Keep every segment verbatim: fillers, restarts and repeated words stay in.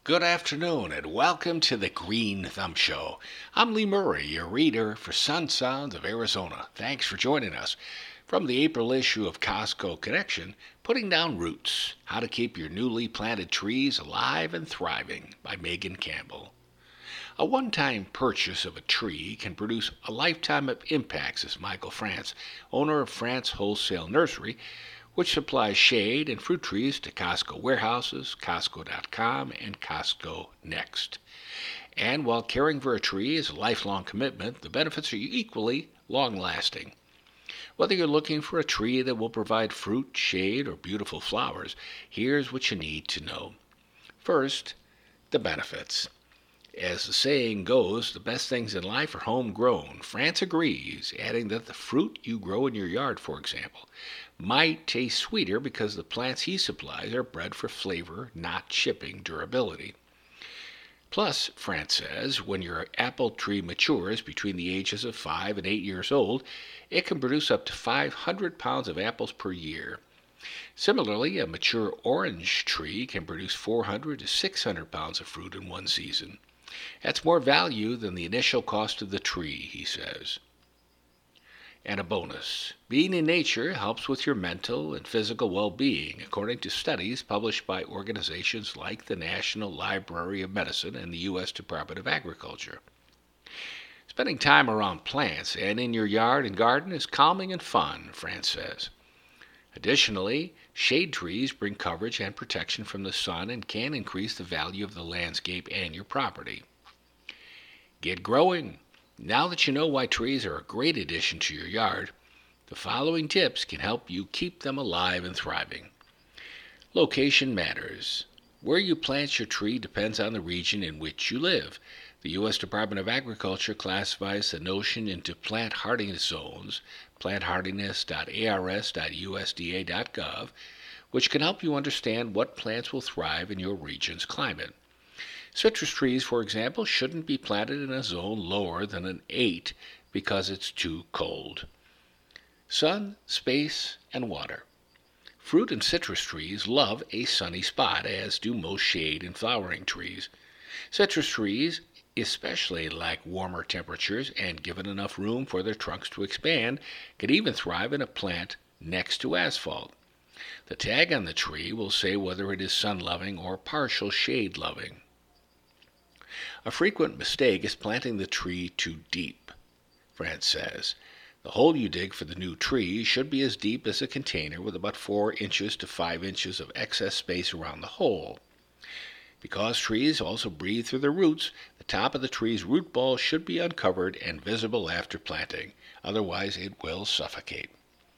Good afternoon and welcome to the Green Thumb Show. I'm Lee Murray, your reader for Sun Sounds of Arizona. Thanks for joining us. From the April issue of Costco Connection, Putting Down Roots, How to Keep Your Newly Planted Trees Alive and Thriving by Megan Campbell. A one-time purchase of a tree can produce a lifetime of impact, says Michael France, owner of France Wholesale Nursery, which supplies shade and fruit trees to Costco warehouses, Costco dot com, and Costco Next. And while caring for a tree is a lifelong commitment, the benefits are equally long-lasting. Whether you're looking for a tree that will provide fruit, shade, or beautiful flowers, here's what you need to know. First, the benefits. As the saying goes, the best things in life are homegrown. France agrees, adding that the fruit you grow in your yard, for example, might taste sweeter because the plants he supplies are bred for flavor, not shipping durability. Plus, France says, when your apple tree matures between the ages of five and eight years old, it can produce up to five hundred pounds of apples per year. Similarly, a mature orange tree can produce four hundred to six hundred pounds of fruit in one season. That's more value than the initial cost of the tree, he says. And a bonus. Being in nature helps with your mental and physical well-being, according to studies published by organizations like the National Library of Medicine and the U S Department of Agriculture. Spending time around plants and in your yard and garden is calming and fun, France says. Additionally, shade trees bring coverage and protection from the sun and can increase the value of the landscape and your property. Get growing. Now that you know why trees are a great addition to your yard, the following tips can help you keep them alive and thriving. Location matters. Where you plant your tree depends on the region in which you live. The U S Department of Agriculture classifies the notion into plant hardiness zones, plant hardiness dot A R S dot U S D A dot gov, which can help you understand what plants will thrive in your region's climate. Citrus trees, for example, shouldn't be planted in a zone lower than an eight because it's too cold. Sun, space, and water. Fruit and citrus trees love a sunny spot, as do most shade and flowering trees. Citrus trees especially like warmer temperatures, and given enough room for their trunks to expand, can even thrive in a plant next to asphalt. The tag on the tree will say whether it is sun-loving or partial shade-loving. A frequent mistake is planting the tree too deep, France says. The hole you dig for the new tree should be as deep as a container with about four inches to five inches of excess space around the hole. Because trees also breathe through their roots, the top of the tree's root ball should be uncovered and visible after planting, otherwise it will suffocate.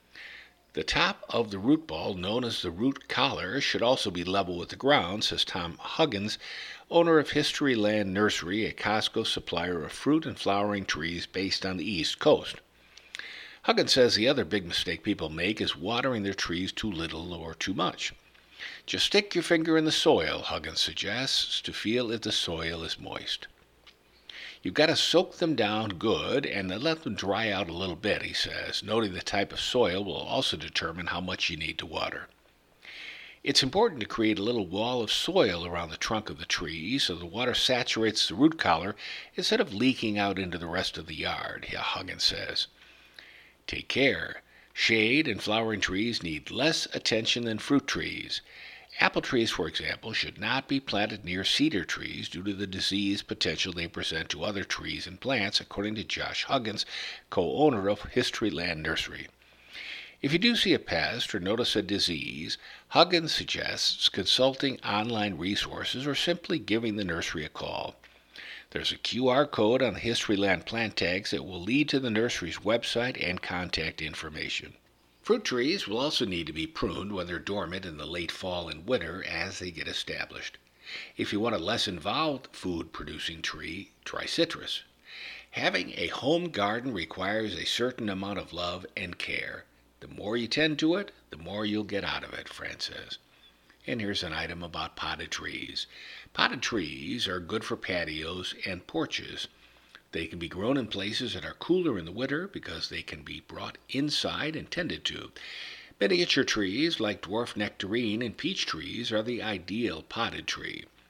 The top of the root ball, known as the root collar, should also be level with the ground, says Tom Huggins, owner of Historyland Nursery, a Costco supplier of fruit and flowering trees based on the East Coast. Huggins says the other big mistake people make is watering their trees too little or too much. Just stick your finger in the soil, Huggins suggests, to feel if the soil is moist. You've got to soak them down good and then let them dry out a little bit, he says, noting the type of soil will also determine how much you need to water. It's important to create a little wall of soil around the trunk of the tree so the water saturates the root collar instead of leaking out into the rest of the yard, Huggins says. Take care. Shade and flowering trees need less attention than fruit trees. Apple trees, for example, should not be planted near cedar trees due to the disease potential they present to other trees and plants, according to Josh Huggins, co-owner of Historyland Nursery. If you do see a pest or notice a disease, Huggins suggests consulting online resources or simply giving the nursery a call. There's a Q R code on the Historyland plant tags that will lead to the nursery's website and contact information. Fruit trees will also need to be pruned when they're dormant in the late fall and winter as they get established. If you want a less involved food-producing tree, try citrus. Having a home garden requires a certain amount of love and care. The more you tend to it, the more you'll get out of it, France says. And here's an item about potted trees. Potted trees are good for patios and porches. They can be grown in places that are cooler in the winter because they can be brought inside and tended to. Miniature trees like dwarf nectarine and peach trees are the ideal potted tree.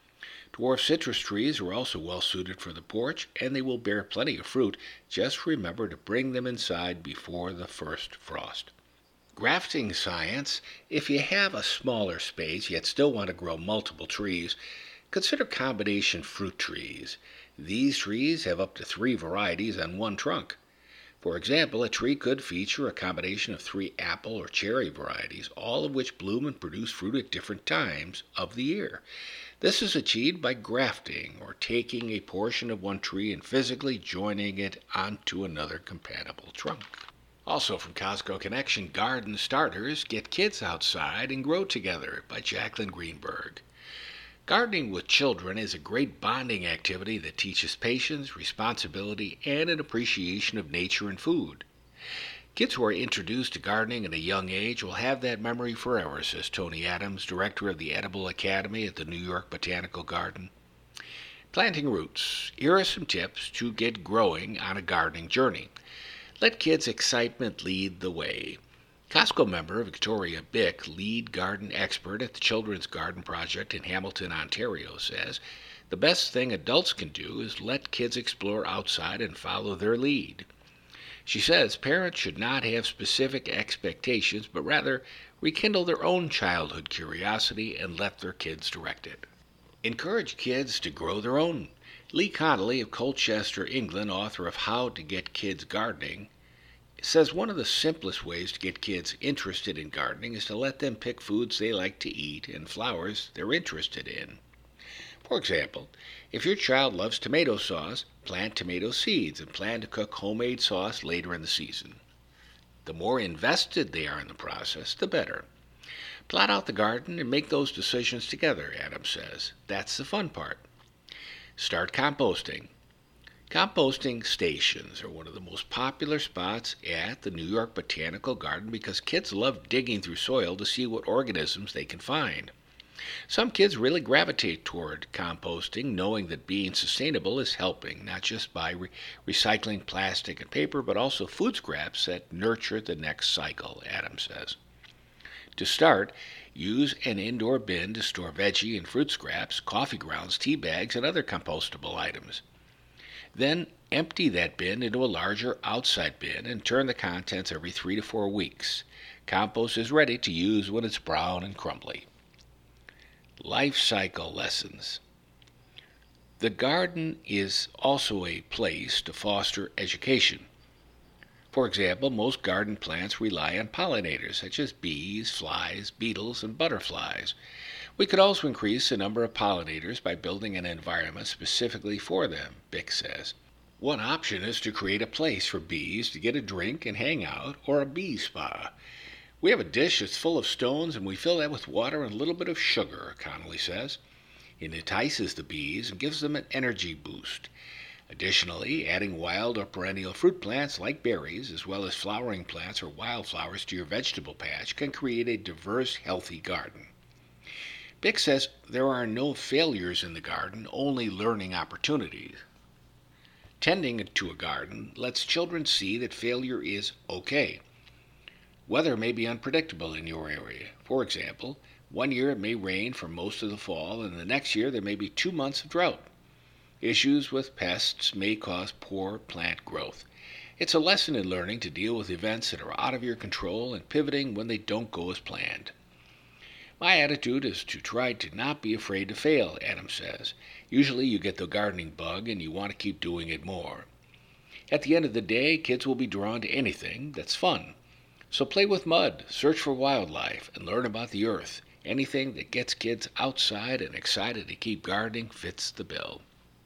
Dwarf citrus trees are also well suited for the porch, and they will bear plenty of fruit. Just remember to bring them inside before the first frost. Grafting science. If you have a smaller space yet still want to grow multiple trees, consider combination fruit trees. These trees have up to three varieties on one trunk. For example, a tree could feature a combination of three apple or cherry varieties, all of which bloom and produce fruit at different times of the year. This is achieved by grafting, or taking a portion of one tree and physically joining it onto another compatible trunk. Also from Costco Connection, Garden Starters, Get Kids Outside and Grow Together by Jacqueline Greenberg. Gardening with children is a great bonding activity that teaches patience, responsibility, and an appreciation of nature and food. Kids who are introduced to gardening at a young age will have that memory forever, says Tony Adams, director of the Edible Academy at the New York Botanical Garden. Planting roots. Here are some tips to get growing on a gardening journey. Let kids' excitement lead the way. Costco member Victoria Bick, lead garden expert at the Children's Garden Project in Hamilton, Ontario, says, the best thing adults can do is let kids explore outside and follow their lead. She says parents should not have specific expectations, but rather rekindle their own childhood curiosity and let their kids direct it. Encourage kids to grow their own. Lee Connolly of Colchester, England, author of How to Get Kids Gardening, says one of the simplest ways to get kids interested in gardening is to let them pick foods they like to eat and flowers they're interested in. For example, if your child loves tomato sauce, plant tomato seeds and plan to cook homemade sauce later in the season. The more invested they are in the process, the better. Plot out the garden and make those decisions together, Adams says. That's the fun part. Start composting. Composting stations are one of the most popular spots at the New York Botanical Garden because kids love digging through soil to see what organisms they can find. Some kids really gravitate toward composting, knowing that being sustainable is helping, not just by re- recycling plastic and paper, but also food scraps that nurture the next cycle, Adams says. To start, use an indoor bin to store veggie and fruit scraps, coffee grounds, tea bags, and other compostable items. Then empty that bin into a larger outside bin and turn the contents every three to four weeks. Compost is ready to use when it's brown and crumbly. Life cycle lessons. The garden is also a place to foster education. For example, most garden plants rely on pollinators such as bees, flies, beetles, and butterflies. We could also increase the number of pollinators by building an environment specifically for them, Bick says. One option is to create a place for bees to get a drink and hang out, or a bee spa. We have a dish that's full of stones and we fill that with water and a little bit of sugar, Connolly says. It entices the bees and gives them an energy boost. Additionally, adding wild or perennial fruit plants like berries, as well as flowering plants or wildflowers to your vegetable patch can create a diverse, healthy garden. Bick says there are no failures in the garden, only learning opportunities. Tending to a garden lets children see that failure is okay. Weather may be unpredictable in your area. For example, one year it may rain for most of the fall, and the next year there may be two months of drought. Issues with pests may cause poor plant growth. It's a lesson in learning to deal with events that are out of your control and pivoting when they don't go as planned. My attitude is to try to not be afraid to fail, Adams says. Usually you get the gardening bug and you want to keep doing it more. At the end of the day, kids will be drawn to anything that's fun. So play with mud, search for wildlife, and learn about the earth. Anything that gets kids outside and excited to keep gardening fits the bill.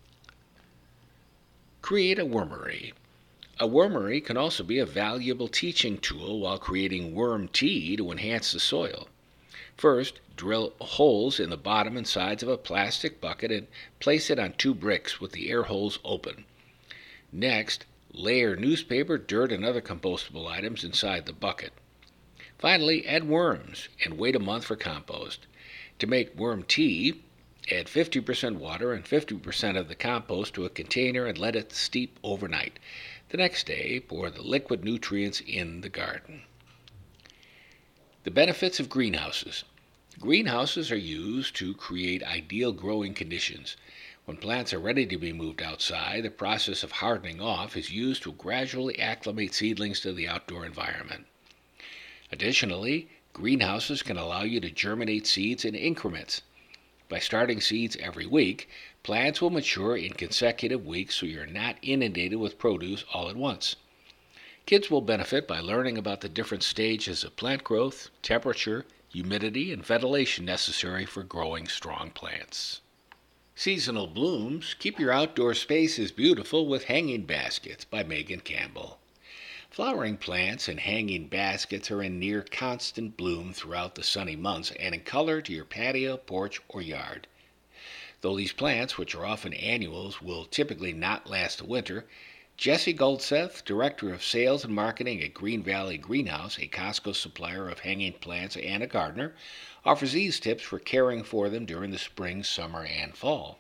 Create a wormery. A wormery can also be a valuable teaching tool while creating worm tea to enhance the soil. First, drill holes in the bottom and sides of a plastic bucket and place it on two bricks with the air holes open. Next, layer newspaper, dirt, and other compostable items inside the bucket. Finally, add worms and wait a month for compost. To make worm tea, add fifty percent water and fifty percent of the compost to a container and let it steep overnight. The next day, pour the liquid nutrients in the garden. The benefits of greenhouses. Greenhouses are used to create ideal growing conditions. When plants are ready to be moved outside, the process of hardening off is used to gradually acclimate seedlings to the outdoor environment. Additionally, greenhouses can allow you to germinate seeds in increments. By starting seeds every week, plants will mature in consecutive weeks so you're not inundated with produce all at once. Kids will benefit by learning about the different stages of plant growth, temperature, humidity, and ventilation necessary for growing strong plants. Seasonal blooms keep your outdoor spaces beautiful with hanging baskets by Megan Campbell. Flowering plants in hanging baskets are in near constant bloom throughout the sunny months, adding color to your patio, porch, or yard. Though these plants, which are often annuals, will typically not last the winter, Jesse Goldseth, Director of Sales and Marketing at Green Valley Greenhouse, a Costco supplier of hanging plants and a gardener, offers these tips for caring for them during the spring, summer, and fall.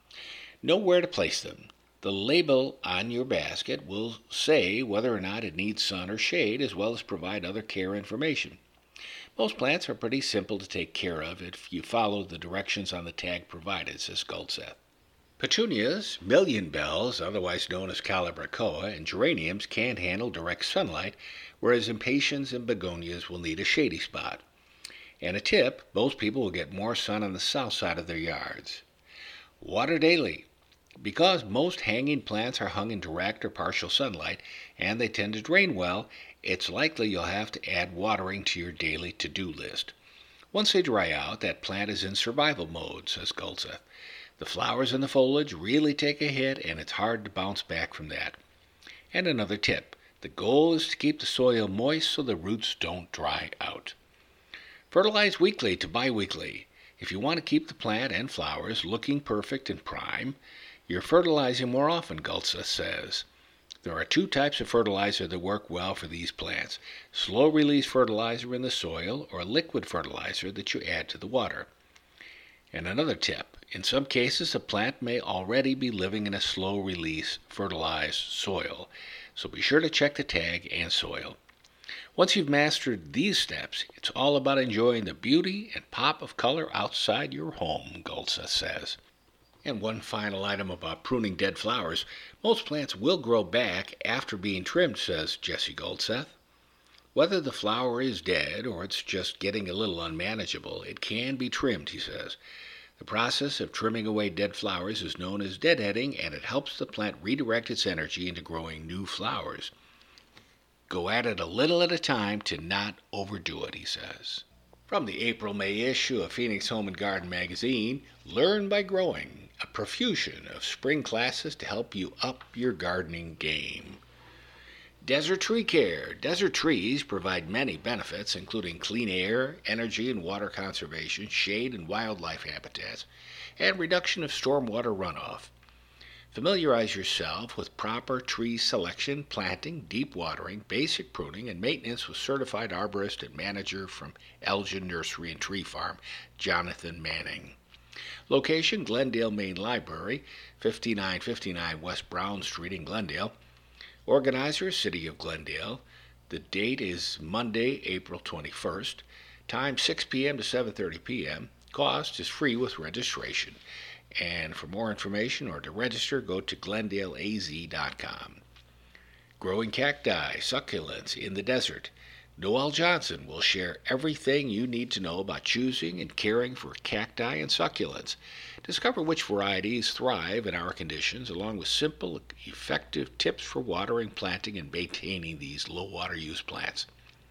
Know where to place them. The label on your basket will say whether or not it needs sun or shade, as well as provide other care information. Most plants are pretty simple to take care of if you follow the directions on the tag provided, says Goldseth. Petunias, million bells, otherwise known as calibrachoa, and geraniums can't handle direct sunlight, whereas impatiens and begonias will need a shady spot. And a tip, most people will get more sun on the south side of their yards. Water daily. Because most hanging plants are hung in direct or partial sunlight, and they tend to drain well, it's likely you'll have to add watering to your daily to-do list. Once they dry out, that plant is in survival mode, says Goldseth. The flowers and the foliage really take a hit, and it's hard to bounce back from that. And another tip, the goal is to keep the soil moist so the roots don't dry out. Fertilize weekly to biweekly. If you want to keep the plant and flowers looking perfect and prime, you're fertilizing more often, Goldseth says. There are two types of fertilizer that work well for these plants, slow-release fertilizer in the soil or liquid fertilizer that you add to the water. And another tip, in some cases a plant may already be living in a slow-release fertilized soil, so be sure to check the tag and soil. Once you've mastered these steps, it's all about enjoying the beauty and pop of color outside your home, Goldseth says. And one final item about pruning dead flowers. Most plants will grow back after being trimmed, says Jesse Goldseth. Whether the flower is dead or it's just getting a little unmanageable, it can be trimmed, he says. The process of trimming away dead flowers is known as deadheading, and it helps the plant redirect its energy into growing new flowers. Go at it a little at a time to not overdo it, he says. From the April-May issue of Phoenix Home and Garden magazine, Learn by Growing, a profusion of spring classes to help you up your gardening game. Desert Tree Care. Desert trees provide many benefits, including clean air, energy and water conservation, shade and wildlife habitats, and reduction of stormwater runoff. Familiarize yourself with proper tree selection, planting, deep watering, basic pruning, and maintenance with certified arborist and manager from Elgin Nursery and Tree Farm, Jonathan Manning. Location, Glendale Main Library, fifty-nine fifty-nine West Brown Street in Glendale. Organizer, City of Glendale. The date is Monday, April twenty-first. Time six p.m. to seven thirty p.m. Cost is free with registration. And for more information or to register, go to glendale a z dot com. Growing cacti, succulents in the desert. Noel Johnson will share everything you need to know about choosing and caring for cacti and succulents. Discover which varieties thrive in our conditions, along with simple, effective tips for watering, planting, and maintaining these low-water use plants.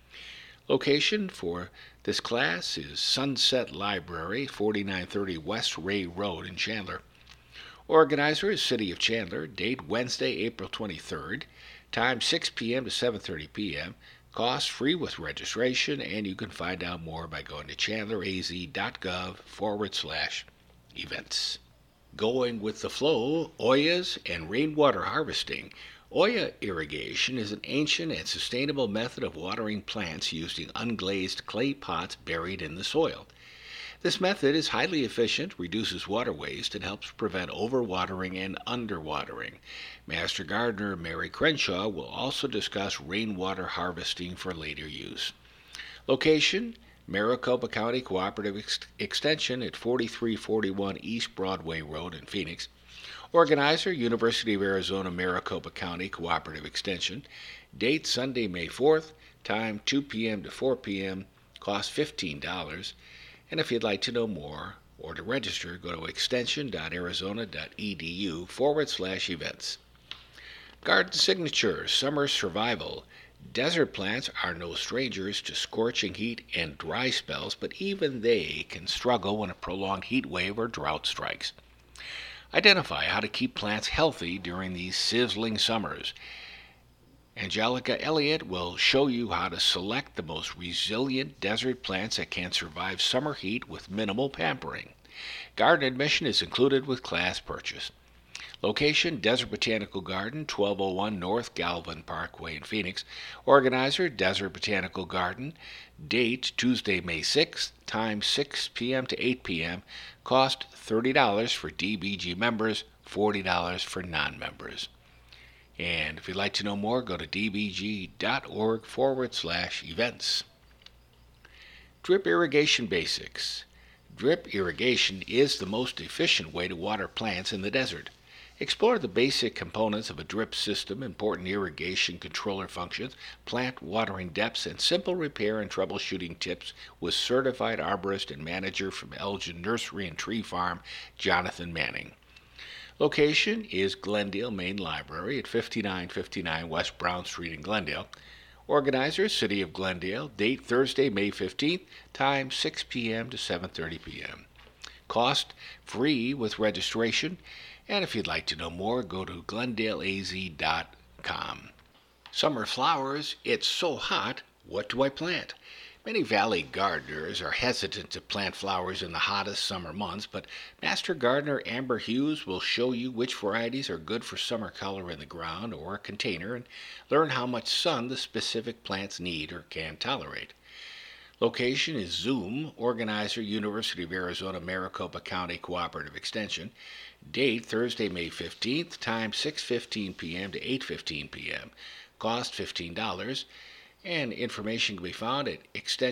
Location for this class is Sunset Library, forty-nine thirty West Ray Road in Chandler. Organizer is City of Chandler. Date Wednesday, April twenty-third. Time six p.m. to seven thirty p.m. Cost free with registration, and you can find out more by going to chandleraz.gov forward slash events. Going with the flow, Oyas and rainwater harvesting. Oya irrigation is an ancient and sustainable method of watering plants using unglazed clay pots buried in the soil. This method is highly efficient, reduces water waste, and helps prevent overwatering and underwatering. Master Gardener Mary Crenshaw will also discuss rainwater harvesting for later use. Location, Maricopa County Cooperative Ex- Extension at forty-three forty-one East Broadway Road in Phoenix. Organizer, University of Arizona Maricopa County Cooperative Extension. Date Sunday, May fourth. Time two p.m. to four p.m. Cost fifteen dollars. And if you'd like to know more or to register, go to extension.arizona.edu forward slash events. Garden Signature Summer Survival. Desert plants are no strangers to scorching heat and dry spells, but even they can struggle when a prolonged heat wave or drought strikes. Identify how to keep plants healthy during these sizzling summers. Angelica Elliott will show you how to select the most resilient desert plants that can survive summer heat with minimal pampering. Garden admission is included with class purchase. Location, Desert Botanical Garden, twelve oh one North Galvin Parkway in Phoenix. Organizer, Desert Botanical Garden. Date, Tuesday, May sixth. Time, six p.m. to eight p.m. Cost, thirty dollars for D B G members, forty dollars for non-members. And if you'd like to know more, go to dbg.org forward slash events. Drip Irrigation Basics. Drip irrigation is the most efficient way to water plants in the desert. Explore the basic components of a drip system, important irrigation controller functions, plant watering depths, and simple repair and troubleshooting tips with certified arborist and manager from Elgin Nursery and Tree Farm, Jonathan Manning. Location is Glendale Main Library at fifty-nine fifty-nine West Brown Street in Glendale. Organizer, City of Glendale. Date, Thursday, May fifteenth. Time, six p.m. to seven thirty p.m. Cost, free with registration. And if you'd like to know more, go to glendale a z dot com. Summer flowers, it's so hot, what do I plant? Many valley gardeners are hesitant to plant flowers in the hottest summer months, but Master Gardener Amber Hughes will show you which varieties are good for summer color in the ground or a container and learn how much sun the specific plants need or can tolerate. Location is Zoom. Organizer, University of Arizona Maricopa County Cooperative Extension. Date, Thursday, May fifteenth. Time, six fifteen p.m. to eight fifteen p.m. Cost, fifteen dollars. And information can be found at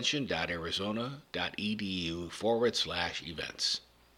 extension.arizona.edu forward slash events.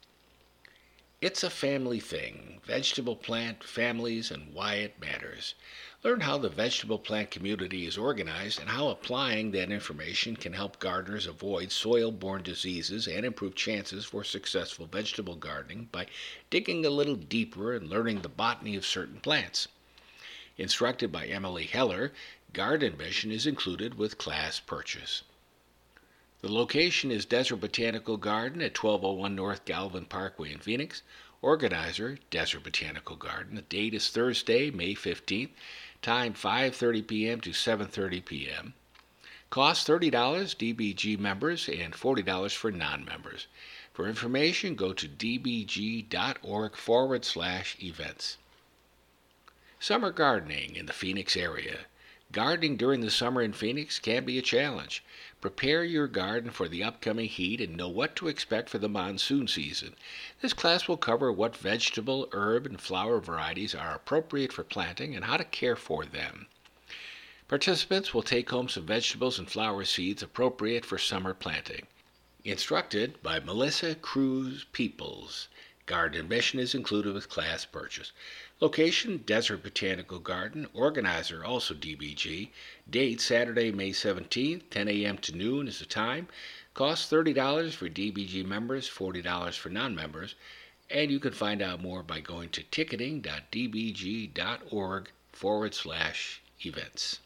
It's a family thing. Vegetable plant families and why it matters. Learn how the vegetable plant community is organized and how applying that information can help gardeners avoid soil-borne diseases and improve chances for successful vegetable gardening by digging a little deeper and learning the botany of certain plants. Instructed by Emily Heller, garden admission is included with class purchase. The location is Desert Botanical Garden at twelve oh one North Galvin Parkway in Phoenix. Organizer, Desert Botanical Garden. The date is Thursday, May fifteenth. Time, five thirty p.m. to seven thirty p.m. Cost, thirty dollars, D B G members, and forty dollars for non-members. For information, go to dbg.org forward slash events. Summer gardening in the Phoenix area. Gardening during the summer in Phoenix can be a challenge. Prepare your garden for the upcoming heat and know what to expect for the monsoon season. This class will cover what vegetable, herb, and flower varieties are appropriate for planting and how to care for them. Participants will take home some vegetables and flower seeds appropriate for summer planting. Instructed by Melissa Cruz Peoples. Garden admission is included with class purchase. Location, Desert Botanical Garden. Organizer, also D B G. Date, Saturday, May seventeenth, ten a.m. to noon is the time. Cost, thirty dollars for D B G members, forty dollars for non-members. And you can find out more by going to ticketing.dbg.org forward slash events.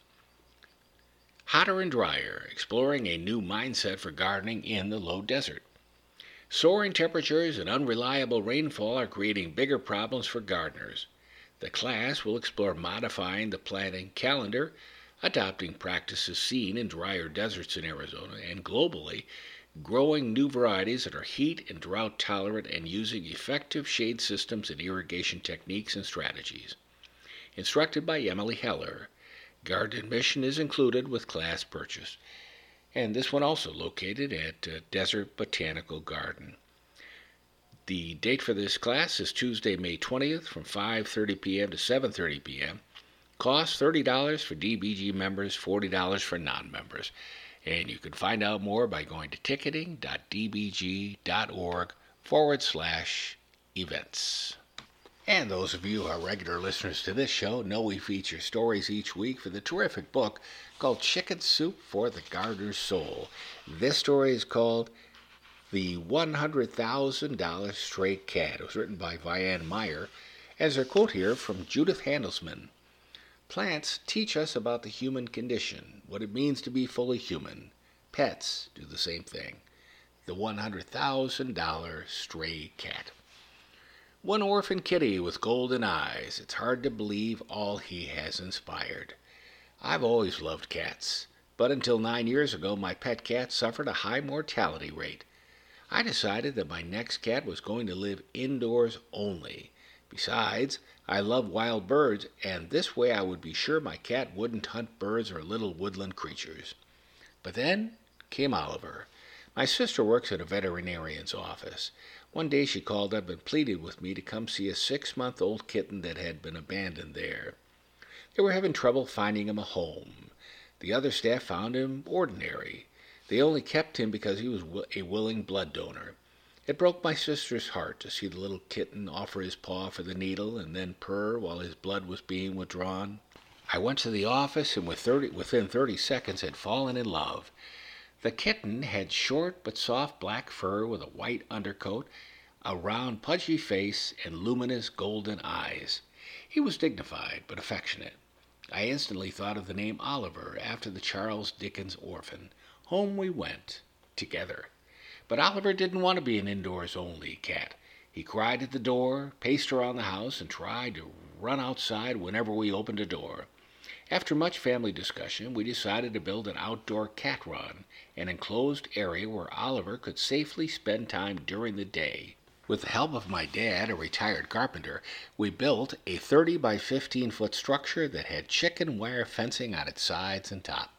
Hotter and drier, exploring a new mindset for gardening in the low desert. Soaring temperatures and unreliable rainfall are creating bigger problems for gardeners. The class will explore modifying the planting calendar, adopting practices seen in drier deserts in Arizona and globally, growing new varieties that are heat and drought tolerant, and using effective shade systems and irrigation techniques and strategies. Instructed by Emily Heller. Garden admission is included with class purchase. And this one also located at uh, Desert Botanical Garden. The date for this class is Tuesday, May twentieth from five thirty p.m. to seven thirty p.m. Cost, thirty dollars for D B G members, forty dollars for non-members. And you can find out more by going to ticketing.dbg.org forward slash events. And those of you who are regular listeners to this show know we feature stories each week for the terrific book called Chicken Soup for the Gardener's Soul. This story is called The one hundred thousand dollars Stray Cat. It was written by Vianne Meyer. As a quote here from Judith Handelsman. Plants teach us about the human condition, what it means to be fully human. Pets do the same thing. The one hundred thousand dollars Stray Cat. One orphan kitty with golden eyes. It's hard to believe all he has inspired. I've always loved cats, but until nine years ago my pet cat suffered a high mortality rate. I decided that my next cat was going to live indoors only. Besides, I love wild birds, and this way I would be sure my cat wouldn't hunt birds or little woodland creatures. But then came Oliver. My sister works at a veterinarian's office. One day she called up and pleaded with me to come see a six-month-old kitten that had been abandoned there. They were having trouble finding him a home. The other staff found him ordinary. They only kept him because he was a willing blood donor. It broke my sister's heart to see the little kitten offer his paw for the needle and then purr while his blood was being withdrawn. I went to the office and within thirty seconds had fallen in love. The kitten had short but soft black fur with a white undercoat, a round pudgy face, and luminous golden eyes. He was dignified but affectionate. I instantly thought of the name Oliver after the Charles Dickens orphan. Home we went, together. But Oliver didn't want to be an indoors-only cat. He cried at the door, paced around the house, and tried to run outside whenever we opened a door. After much family discussion, we decided to build an outdoor cat run, an enclosed area where Oliver could safely spend time during the day. With the help of my dad, a retired carpenter, we built a thirty by fifteen foot structure that had chicken wire fencing on its sides and top.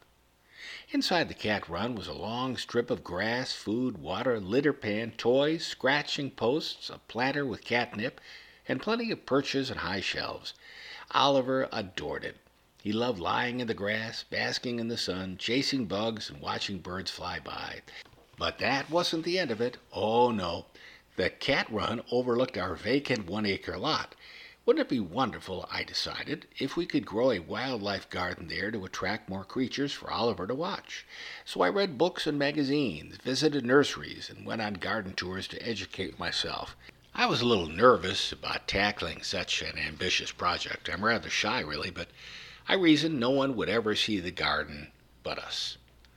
Inside the cat run was a long strip of grass, food, water, litter pan, toys, scratching posts, a planter with catnip, and plenty of perches and high shelves. Oliver adored it. He loved lying in the grass, basking in the sun, chasing bugs, and watching birds fly by. But that wasn't the end of it. Oh, no. The cat run overlooked our vacant one-acre lot. Wouldn't it be wonderful, I decided, if we could grow a wildlife garden there to attract more creatures for Oliver to watch? So I read books and magazines, visited nurseries, and went on garden tours to educate myself. I was a little nervous about tackling such an ambitious project. I'm rather shy, really, but I reasoned no one would ever see the garden but us.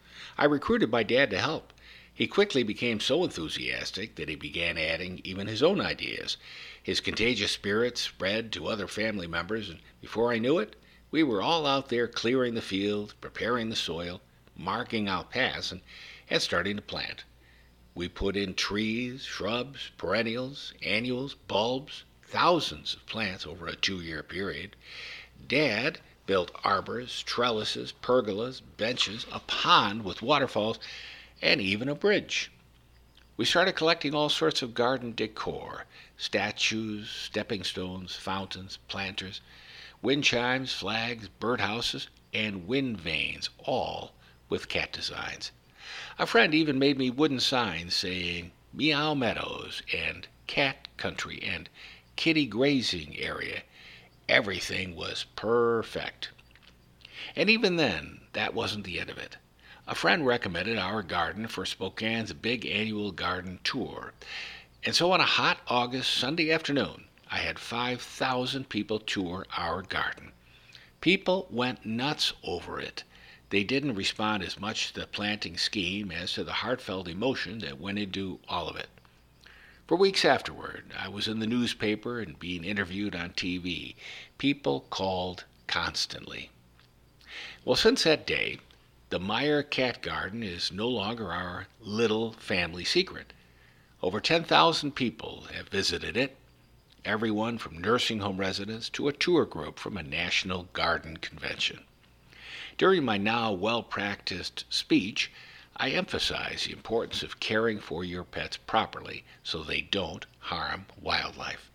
I recruited my dad to help. He quickly became so enthusiastic that he began adding even his own ideas. His contagious spirit spread to other family members, and before I knew it, we were all out there clearing the field, preparing the soil, marking out paths, and, and starting to plant. We put in trees, shrubs, perennials, annuals, bulbs, thousands of plants over a two-year period. Dad built arbors, trellises, pergolas, benches, a pond with waterfalls, and even a bridge. We started collecting all sorts of garden decor, statues, stepping stones, fountains, planters, wind chimes, flags, birdhouses, and wind vanes, all with cat designs. A friend even made me wooden signs saying Meow Meadows and Cat Country and Kitty Grazing Area. Everything was perfect. And even then, that wasn't the end of it. A friend recommended our garden for Spokane's big annual garden tour. And so on a hot August Sunday afternoon, I had five thousand people tour our garden. People went nuts over it. They didn't respond as much to the planting scheme as to the heartfelt emotion that went into all of it. For weeks afterward, I was in the newspaper and being interviewed on T V. People called constantly. Well, since that day, the Meyer Cat Garden is no longer our little family secret. Over ten thousand people have visited it, everyone from nursing home residents to a tour group from a national garden convention. During my now well-practiced speech, I emphasize the importance of caring for your pets properly so they don't harm wildlife.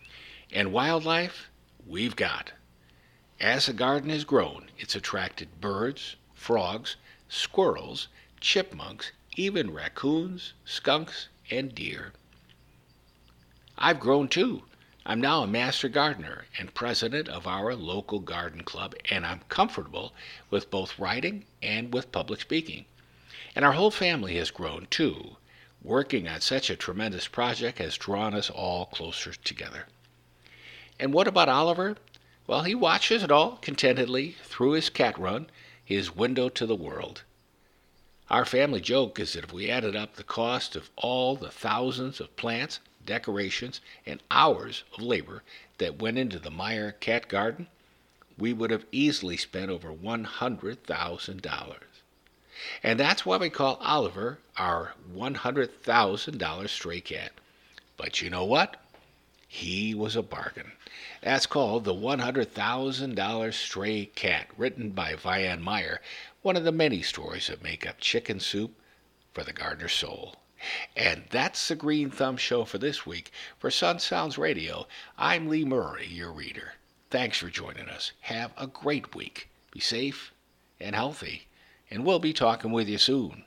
And wildlife, we've got. As the garden has grown, it's attracted birds, frogs, squirrels, chipmunks, even raccoons, skunks, and deer. I've grown too. I'm now a master gardener and president of our local garden club, and I'm comfortable with both writing and with public speaking. And our whole family has grown too. Working on such a tremendous project has drawn us all closer together. And what about Oliver? Well, he watches it all contentedly through his cat run, his window to the world. Our family joke is that if we added up the cost of all the thousands of plants, decorations, and hours of labor that went into the Meyer Cat Garden, we would have easily spent over one hundred thousand dollars. And that's why we call Oliver our one hundred thousand dollars stray cat. But you know what? He was a bargain. That's called The one hundred thousand dollars Stray Cat, written by Vian Meyer, one of the many stories that make up Chicken Soup for the Gardener's Soul. And that's the Green Thumb Show for this week. For Sun Sounds Radio, I'm Lee Murray, your reader. Thanks for joining us. Have a great week. Be safe and healthy, and we'll be talking with you soon.